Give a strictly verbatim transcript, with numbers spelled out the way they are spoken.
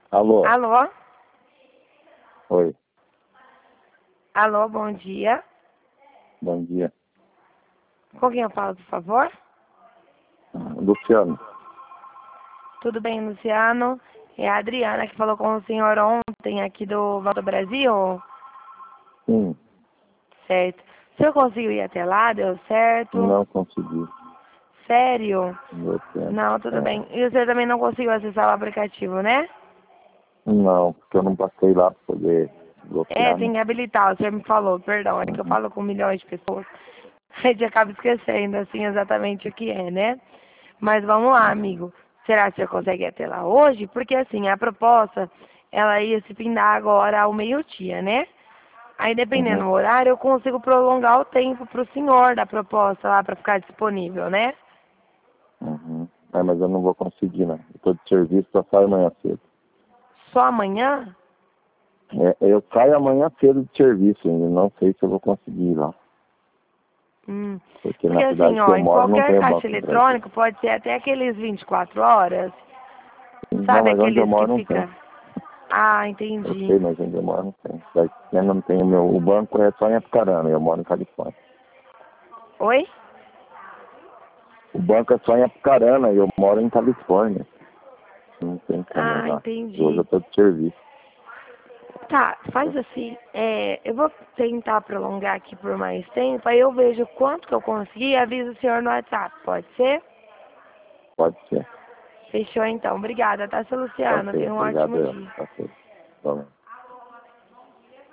Alô? Alô? Oi, Alô, bom dia. bom dia. Com quem eu falo, por favor? Luciano, Tudo bem, Luciano? É a Adriana que falou com o senhor ontem aqui do Volta Brasil. sim, Certo. O senhor conseguiu ir até lá? Deu certo? não consegui. Sério? Meu tempo. Não, tudo É. bem. E o senhor também não conseguiu acessar o aplicativo, né? Não, porque eu não passei lá para poder É, bloquear, né? tem que habilitar, o senhor me falou, perdão, é que eu Uhum. falo com milhões de pessoas. A gente acaba esquecendo, assim, exatamente o que é, né? Mas vamos lá, amigo. Será que o senhor consegue ir até lá hoje? Porque, assim, a proposta, ela ia se findar agora ao meio-dia, né? Aí, dependendo Uhum. do horário, eu consigo prolongar o tempo para o senhor da proposta lá para ficar disponível, né? Uhum. É, mas eu não vou conseguir, né? Eu tô de serviço, só saio amanhã cedo. Só amanhã? É, eu saio amanhã cedo de serviço ainda, não sei se eu vou conseguir ir lá. Hum. Porque Porque, na assim, cidade que ó, eu em moro não qualquer tem o caixa Banco do Brasil. eletrônico pode ser até aqueles vinte e quatro horas. Não, Sabe mas onde eu aqueles que moro não tem. fica... Ah, Eu entendi. sei, mas onde eu moro não tem. Cidade pequena não tem. O, meu, o banco é só em Apucarana, eu moro em Califórnia. Oi? O banco é só em Apucarana e eu moro em Califórnia. Não tem como ir Ah, lá. Hoje eu entendi. tô de serviço. Tá, faz assim, é, eu vou tentar prolongar aqui por mais tempo, aí eu vejo quanto que eu conseguir e aviso o senhor no WhatsApp, pode ser? Pode ser. Fechou então, obrigada, tá, seu Luciano? Ok, Tenha um obrigado. ótimo Eu. dia. Ok. Vamos.